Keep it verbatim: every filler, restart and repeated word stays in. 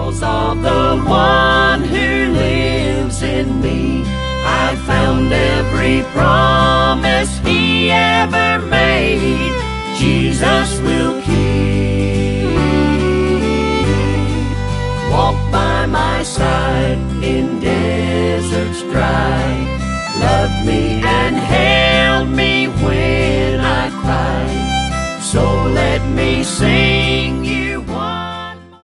'cause of the one who lives in me. I've found every promise he ever made, Jesus will keep. Walk by my side in deserts dry,